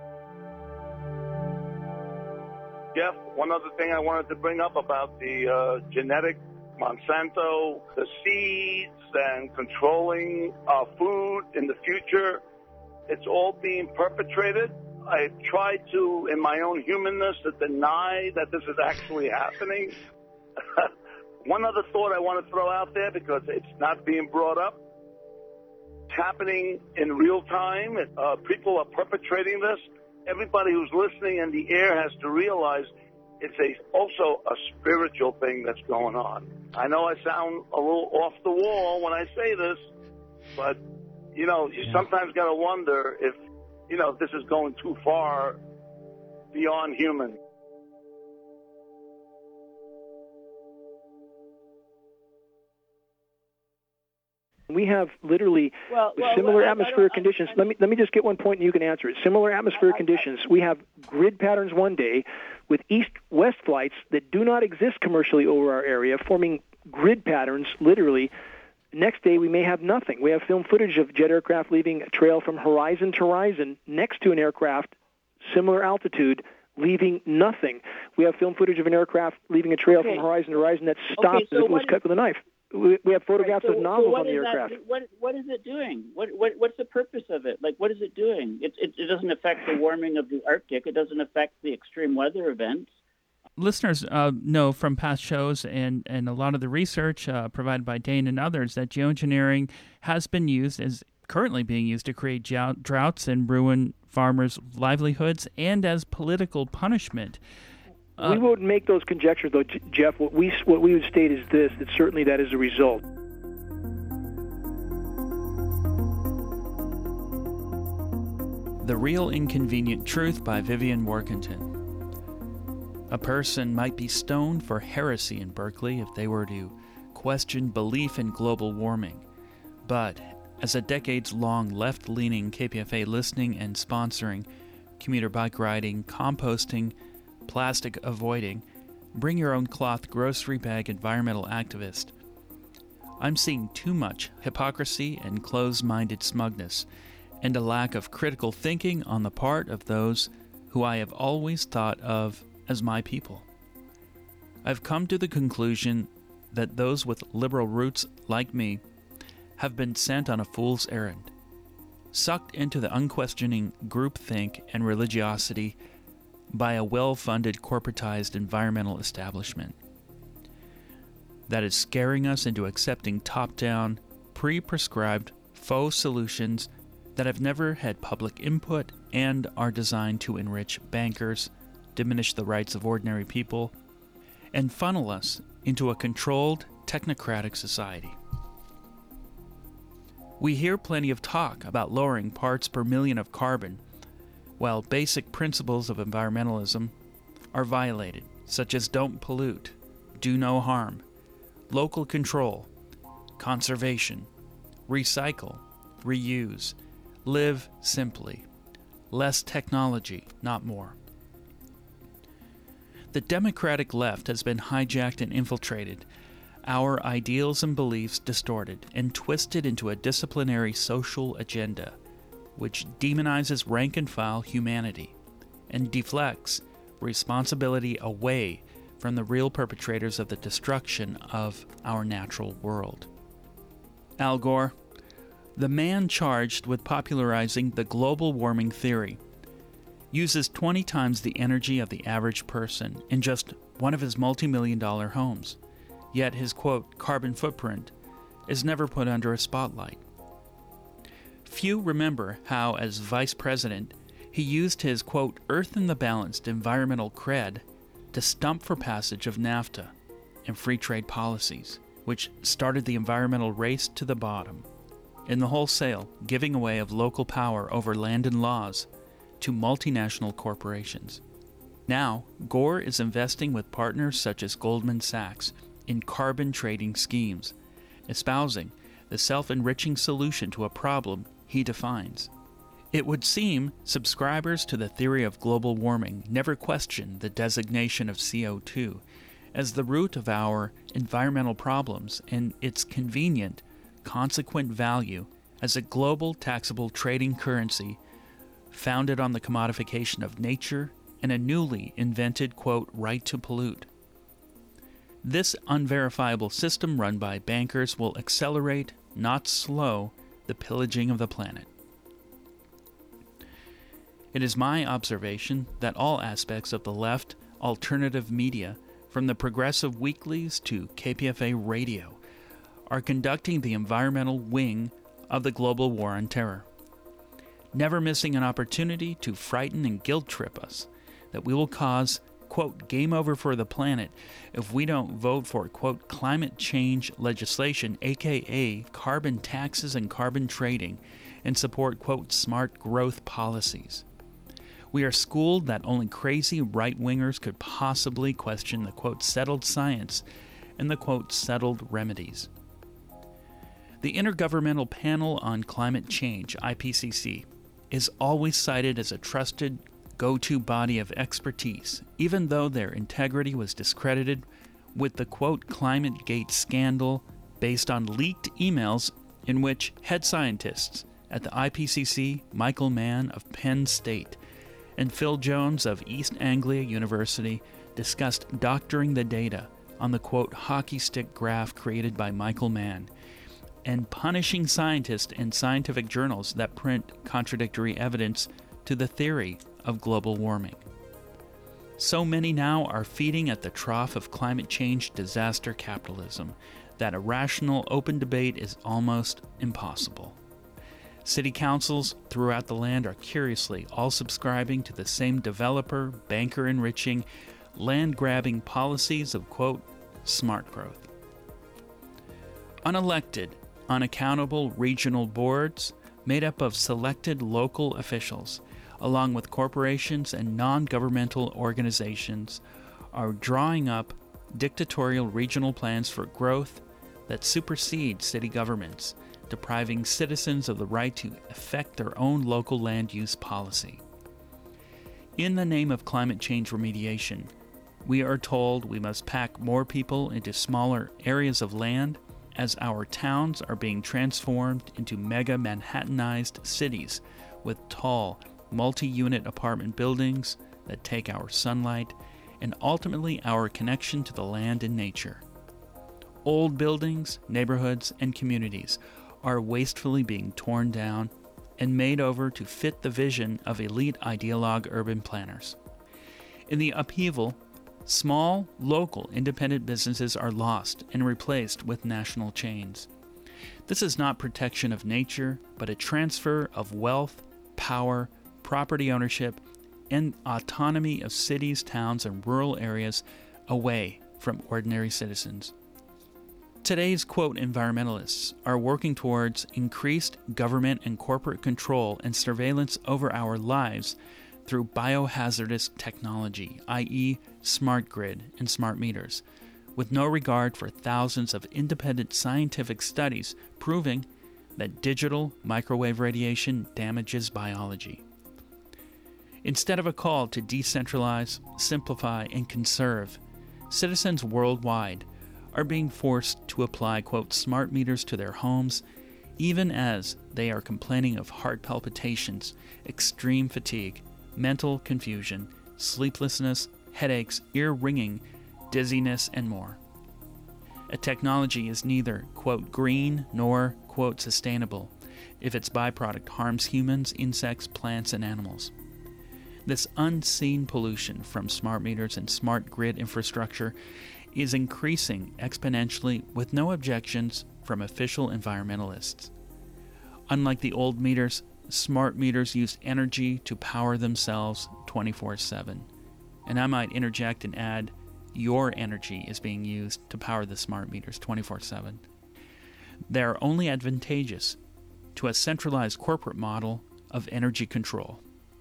Jeff, one other thing I wanted to bring up about the uh, genetic Monsanto, the seeds and controlling our food in the future, it's all being perpetrated. I tried to, in my own humanness, to deny that this is actually happening. One other thought I want to throw out there, because it's not being brought up. It's happening in real time. Uh, people are perpetrating this. Everybody who's listening in the air has to realize it's a, also a spiritual thing that's going on. I know I sound a little off the wall when I say this, but, you know, you sometimes got to wonder if, you know, this is going too far beyond human. We have literally well, well, similar well, atmospheric conditions. Let me let me just get one point and you can answer it. Similar atmospheric conditions. We have grid patterns one day with east-west flights that do not exist commercially over our area, forming grid patterns literally. Next day we may have nothing. We have film footage of jet aircraft leaving a trail from horizon to horizon next to an aircraft, similar altitude, leaving nothing. We have film footage of an aircraft leaving a trail okay. from horizon to horizon that stopped okay, so as if it was is, cut with a knife. We, we have photographs right, so, of nozzles so on the that, aircraft. What what is it doing? What what what's the purpose of it? Like, what is it doing? It it, it doesn't affect the warming of the Arctic. It doesn't affect the extreme weather events. Listeners uh, know from past shows and, and a lot of the research uh, provided by Dane and others that geoengineering has been used, is currently being used to create droughts and ruin farmers' livelihoods, and as political punishment. Uh, we wouldn't make those conjectures, though, Jeff. What we what we would state is this: that certainly that is a result. The Real Inconvenient Truth by Vivian Workington. A person might be stoned for heresy in Berkeley if they were to question belief in global warming. But as a decades-long left-leaning K P F A listening and sponsoring, commuter bike riding, composting, plastic avoiding, bring your own cloth grocery bag environmental activist, I'm seeing too much hypocrisy and closed-minded smugness, and a lack of critical thinking on the part of those who I have always thought of as my people. I've come to the conclusion that those with liberal roots like me have been sent on a fool's errand, sucked into the unquestioning groupthink and religiosity by a well-funded corporatized environmental establishment that is scaring us into accepting top-down, pre-prescribed faux solutions that have never had public input and are designed to enrich bankers, diminish the rights of ordinary people, and funnel us into a controlled, technocratic society. We hear plenty of talk about lowering parts per million of carbon, while basic principles of environmentalism are violated, such as don't pollute, do no harm, local control, conservation, recycle, reuse, live simply, less technology, not more. The democratic left has been hijacked and infiltrated, our ideals and beliefs distorted and twisted into a disciplinary social agenda, which demonizes rank-and-file humanity and deflects responsibility away from the real perpetrators of the destruction of our natural world. Al Gore, the man charged with popularizing the global warming theory, uses twenty times the energy of the average person in just one of his multi-million dollar homes. Yet his, quote, carbon footprint is never put under a spotlight. Few remember how, as vice president, he used his, quote, earth in the balanced environmental cred to stump for passage of NAFTA and free trade policies, which started the environmental race to the bottom, in the wholesale giving away of local power over land and laws to multinational corporations. Now, Gore is investing with partners such as Goldman Sachs in carbon trading schemes, espousing the self-enriching solution to a problem he defines. It would seem subscribers to the theory of global warming never question the designation of C O two as the root of our environmental problems and its convenient, consequent value as a global taxable trading currency founded on the commodification of nature and a newly invented, quote, right to pollute. This unverifiable system run by bankers will accelerate, not slow, the pillaging of the planet. It is my observation that all aspects of the left alternative media, from the progressive weeklies to K P F A radio, are conducting the environmental wing of the global war on terror, never missing an opportunity to frighten and guilt trip us that we will cause, quote, game over for the planet if we don't vote for, quote, climate change legislation, aka carbon taxes and carbon trading, and support, quote, smart growth policies. We are schooled that only crazy right-wingers could possibly question the, quote, settled science and the, quote, settled remedies. The Intergovernmental Panel on Climate Change, I P C C, is always cited as a trusted go-to body of expertise, even though their integrity was discredited with the, quote, ClimateGate scandal based on leaked emails in which head scientists at the I P C C, Michael Mann of Penn State, and Phil Jones of East Anglia University discussed doctoring the data on the, quote, hockey stick graph created by Michael Mann, and punishing scientists and scientific journals that print contradictory evidence to the theory of global warming. So many now are feeding at the trough of climate change disaster capitalism that a rational, open debate is almost impossible. City councils throughout the land are curiously all subscribing to the same developer, banker-enriching, land-grabbing policies of, quote, smart growth. Unelected, unaccountable regional boards made up of selected local officials, along with corporations and non-governmental organizations, are drawing up dictatorial regional plans for growth that supersede city governments, depriving citizens of the right to effect their own local land use policy. In the name of climate change remediation, we are told we must pack more people into smaller areas of land as our towns are being transformed into mega Manhattanized cities with tall, multi-unit apartment buildings that take our sunlight and ultimately our connection to the land and nature. Old buildings, neighborhoods, and communities are wastefully being torn down and made over to fit the vision of elite ideologue urban planners. In the upheaval, small, local, independent businesses are lost and replaced with national chains. This is not protection of nature, but a transfer of wealth, power, property ownership, and autonomy of cities, towns, and rural areas away from ordinary citizens. Today's, quote, environmentalists are working towards increased government and corporate control and surveillance over our lives through biohazardous technology, that is smart grid and smart meters, with no regard for thousands of independent scientific studies proving that digital microwave radiation damages biology. Instead of a call to decentralize, simplify, and conserve, citizens worldwide are being forced to apply, quote, smart meters to their homes, even as they are complaining of heart palpitations, extreme fatigue, mental confusion, sleeplessness, headaches, ear ringing, dizziness, and more. A technology is neither, quote, green nor, quote, sustainable if its byproduct harms humans, insects, plants, and animals. This unseen pollution from smart meters and smart grid infrastructure is increasing exponentially with no objections from official environmentalists. Unlike the old meters, smart meters use energy to power themselves twenty-four seven. And I might interject and add, your energy is being used to power the smart meters twenty-four seven. They are only advantageous to a centralized corporate model of energy control.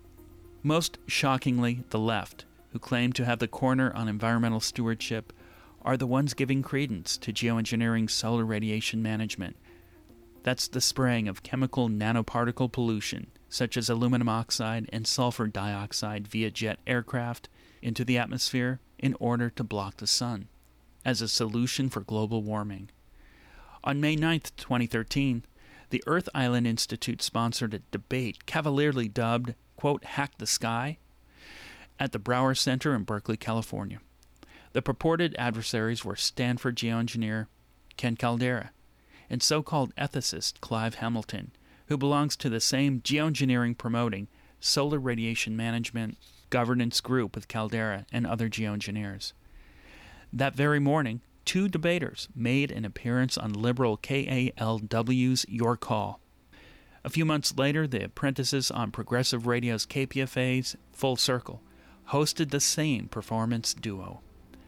Most shockingly, the left, who claim to have the corner on environmental stewardship, are the ones giving credence to geoengineering solar radiation management. That's the spraying of chemical nanoparticle pollution, such as aluminum oxide and sulfur dioxide via jet aircraft, into the atmosphere in order to block the sun, as a solution for global warming. On May ninth, twenty thirteen, the Earth Island Institute sponsored a debate cavalierly dubbed, quote, Hack the Sky, at the Brower Center in Berkeley, California. The purported adversaries were Stanford geoengineer Ken Caldeira and so-called ethicist Clive Hamilton, who belongs to the same geoengineering promoting solar radiation management governance group with Caldeira and other geoengineers. That very morning, two debaters made an appearance on liberal K A L W's Your Call. A few months later, the apprentices on Progressive Radio's K P F A's Full Circle hosted the same performance duo.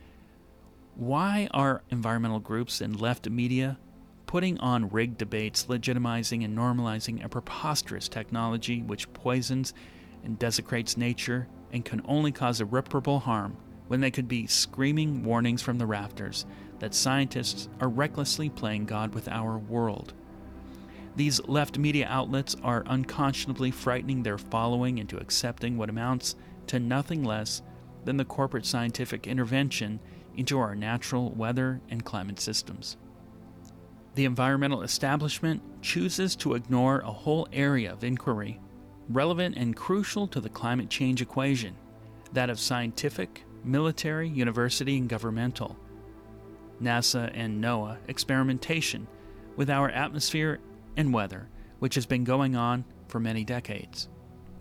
Why are environmental groups and left media putting on rigged debates legitimizing and normalizing a preposterous technology which poisons and desecrates nature and can only cause irreparable harm when they could be screaming warnings from the rafters that scientists are recklessly playing God with our world? These left media outlets are unconscionably frightening their following into accepting what amounts to nothing less than the corporate scientific intervention into our natural weather and climate systems. The environmental establishment chooses to ignore a whole area of inquiry relevant and crucial to the climate change equation, that of scientific, military, university, and governmental, NASA and NOAA experimentation with our atmosphere and weather, which has been going on for many decades.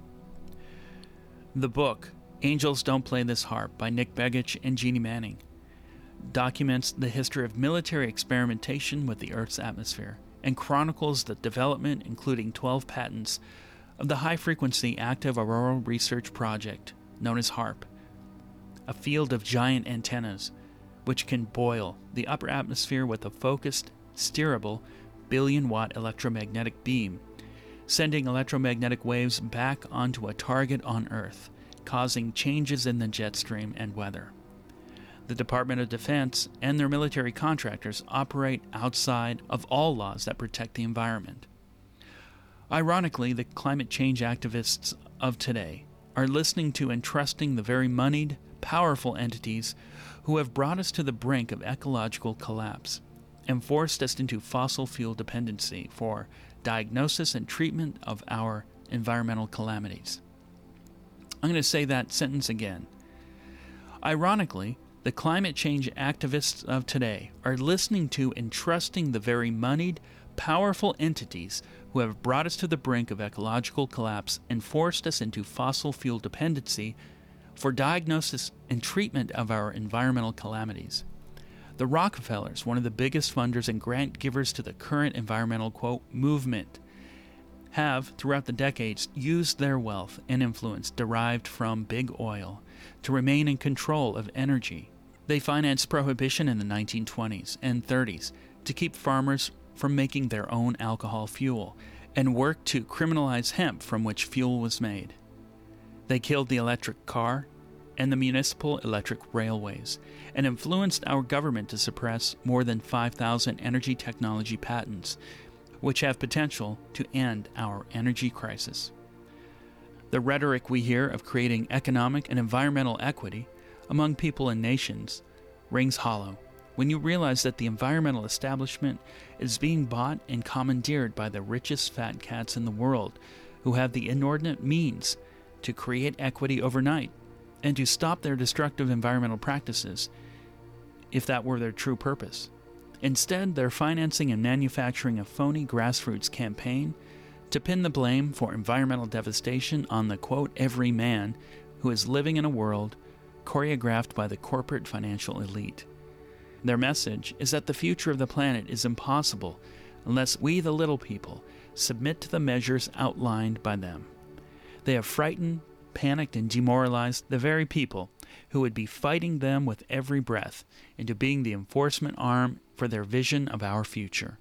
The book, Angels Don't Play This Harp by Nick Begich and Jeannie Manning, documents the history of military experimentation with the Earth's atmosphere and chronicles the development, including twelve patents, of the high-frequency active auroral research project known as HAARP, a field of giant antennas which can boil the upper atmosphere with a focused, steerable, billion-watt electromagnetic beam, sending electromagnetic waves back onto a target on Earth, causing changes in the jet stream and weather. The Department of Defense and their military contractors operate outside of all laws that protect the environment. Ironically, the climate change activists of today are listening to and trusting the very moneyed, powerful entities who have brought us to the brink of ecological collapse and forced us into fossil fuel dependency for diagnosis and treatment of our environmental calamities. I'm going to say that sentence again. Ironically, the climate change activists of today are listening to and trusting the very moneyed, powerful entities who have brought us to the brink of ecological collapse and forced us into fossil fuel dependency for diagnosis and treatment of our environmental calamities. The Rockefellers, one of the biggest funders and grant givers to the current environmental, quote, movement, have, throughout the decades, used their wealth and influence derived from big oil to remain in control of energy. They financed prohibition in the nineteen twenties and thirties to keep farmers from making their own alcohol fuel, and worked to criminalize hemp from which fuel was made. They killed the electric car and the municipal electric railways, and influenced our government to suppress more than five thousand energy technology patents, which have potential to end our energy crisis. The rhetoric we hear of creating economic and environmental equity among people and nations rings hollow when you realize that the environmental establishment is being bought and commandeered by the richest fat cats in the world, who have the inordinate means to create equity overnight and to stop their destructive environmental practices, if that were their true purpose. Instead, they're financing and manufacturing a phony grassroots campaign to pin the blame for environmental devastation on the, quote, every man who is living in a world choreographed by the corporate financial elite. Their message is that the future of the planet is impossible unless we, the little people, submit to the measures outlined by them. They have frightened, panicked, and demoralized the very people who would be fighting them with every breath into being the enforcement arm for their vision of our future.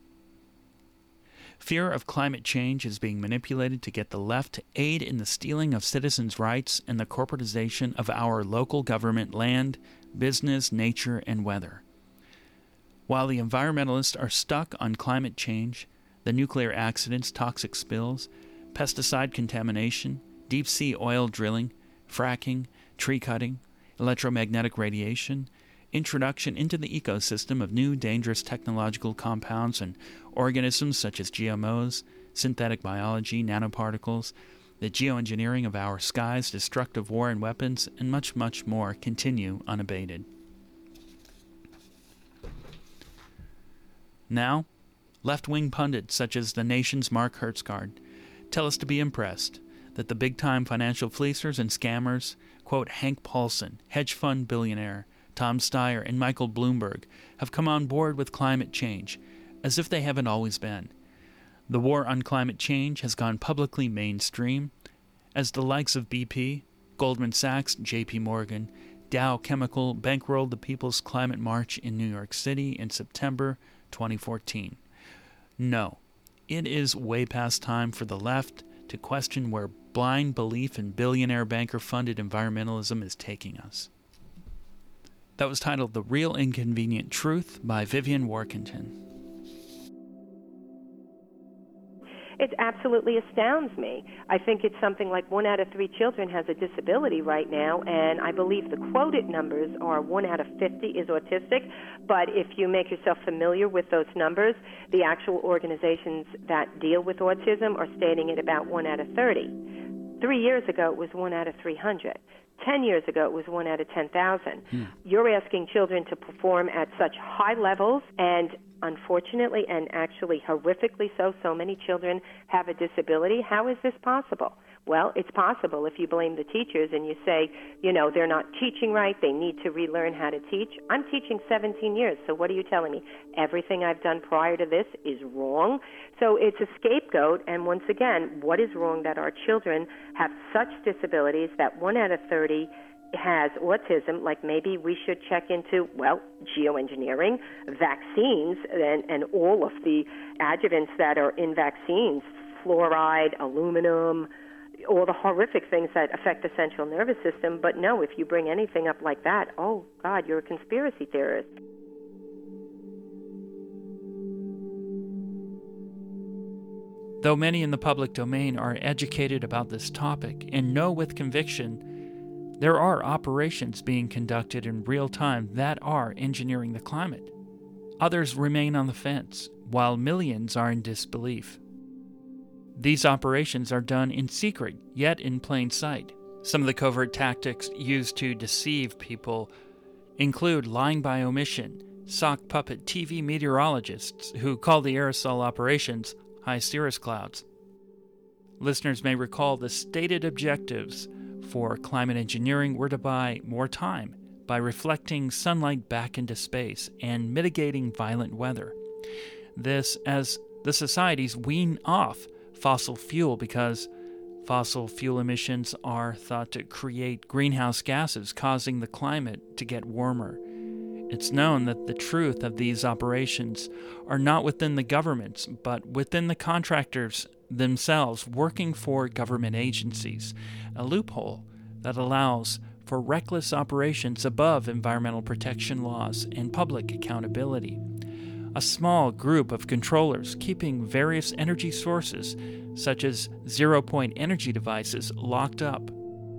Fear of climate change is being manipulated to get the left to aid in the stealing of citizens' rights and the corporatization of our local government, land, business, nature, and weather. While the environmentalists are stuck on climate change, the nuclear accidents, toxic spills, pesticide contamination, deep-sea oil drilling, fracking, tree cutting, electromagnetic radiation, introduction into the ecosystem of new dangerous technological compounds and organisms such as G M Os, synthetic biology, nanoparticles, the geoengineering of our skies, destructive war and weapons, and much, much more continue unabated. Now, left-wing pundits such as the Nation's Mark Hertsgaard tell us to be impressed that the big-time financial fleecers and scammers, quote, Hank Paulson, hedge fund billionaire, Tom Steyer, and Michael Bloomberg, have come on board with climate change, as if they haven't always been. The war on climate change has gone publicly mainstream, as the likes of B P, Goldman Sachs, J P Morgan, Dow Chemical bankrolled the People's Climate March in New York City in September twenty fourteen. No, it is way past time for the left to question where blind belief in billionaire banker-funded environmentalism is taking us. That was titled The Real Inconvenient Truth by Vivian Workington. It absolutely astounds me. I think it's something like one out of three children has a disability right now, and I believe the quoted numbers are one out of fifty is autistic. But if you make yourself familiar with those numbers, the actual organizations that deal with autism are stating it about one out of thirty. Three years ago, it was one out of three hundred. Ten years ago, it was one out of ten thousand. Hmm. You're asking children to perform at such high levels, and unfortunately, and actually horrifically so, so many children have a disability. How is this possible? Well, it's possible if you blame the teachers and you say, you know, they're not teaching right, they need to relearn how to teach. I'm teaching seventeen years, so what are you telling me? Everything I've done prior to this is wrong? So it's a scapegoat, and once again, what is wrong that our children have such disabilities that one out of thirty has autism? Like maybe we should check into, well, geoengineering, vaccines, and, and all of the adjuvants that are in vaccines, fluoride, aluminum, all the horrific things that affect the central nervous system. But no, if you bring anything up like that, oh, God, you're a conspiracy theorist. Though many in the public domain are educated about this topic and know with conviction, there are operations being conducted in real time that are engineering the climate. Others remain on the fence, while millions are in disbelief. These operations are done in secret, yet in plain sight. Some of the covert tactics used to deceive people include lying by omission, sock puppet T V meteorologists who call the aerosol operations high cirrus clouds. Listeners may recall the stated objectives for climate engineering were to buy more time, by reflecting sunlight back into space and mitigating violent weather. This as the societies wean off fossil fuel because fossil fuel emissions are thought to create greenhouse gases, causing the climate to get warmer. It's known that the truth of these operations are not within the governments, but within the contractors themselves working for government agencies, a loophole that allows for reckless operations above environmental protection laws and public accountability. A small group of controllers keeping various energy sources, such as zero-point energy devices, locked up.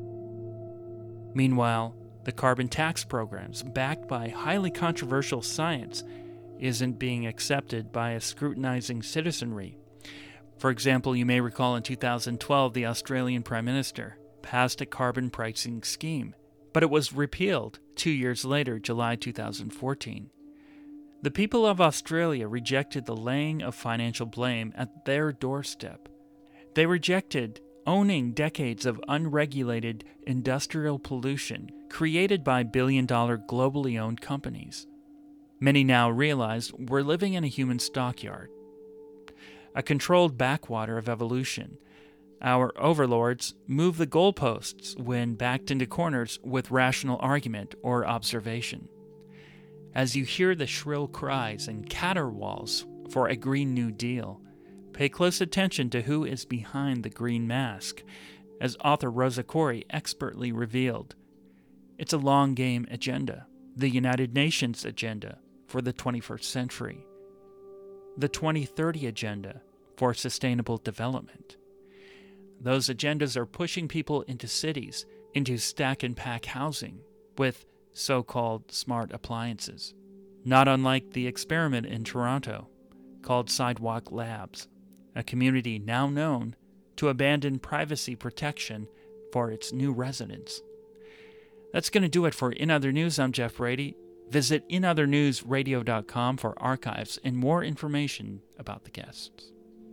Meanwhile, the carbon tax programs, backed by highly controversial science, isn't being accepted by a scrutinizing citizenry. For example, you may recall in two thousand twelve the Australian Prime Minister passed a carbon pricing scheme, but it was repealed two years later, July two thousand fourteen. The people of Australia rejected the laying of financial blame at their doorstep. They rejected owning decades of unregulated industrial pollution created by billion-dollar globally owned companies. Many now realize we're living in a human stockyard, a controlled backwater of evolution. Our overlords move the goalposts when backed into corners with rational argument or observation. As you hear the shrill cries and caterwauls for a Green New Deal, pay close attention to who is behind the green mask, as author Rosa Koire expertly revealed. It's a long-game agenda, the United Nations agenda for the twenty-first century, the twenty thirty agenda for sustainable development. Those agendas are pushing people into cities, into stack-and-pack housing, with so-called smart appliances, not unlike the experiment in Toronto called Sidewalk Labs, a community now known to abandon privacy protection for its new residents. That's going to do it for In Other News. I'm Jeff Brady. Visit in other news radio dot com for archives and more information about the guests.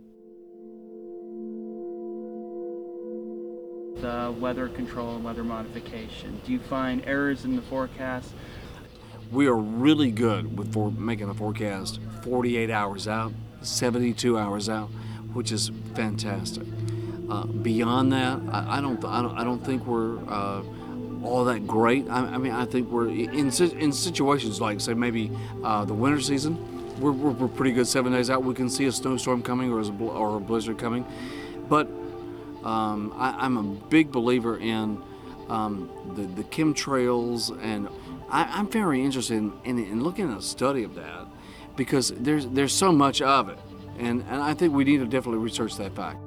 The weather control and weather modification. Do you find errors in the forecast? We are really good with for making a forecast forty-eight hours out, seventy-two hours out, which is fantastic. Uh, beyond that, I, I don't, I don't, I don't think we're uh, all that great. I, I mean, I think we're in in situations like, say, maybe uh, the winter season. We're, we're we're pretty good seven days out. We can see a snowstorm coming or a, or a blizzard coming, but. Um, I, I'm a big believer in um, the, the chemtrails, and I, I'm very interested in, in, in looking at a study of that because there's there's so much of it, and, and I think we need to definitely research that fact.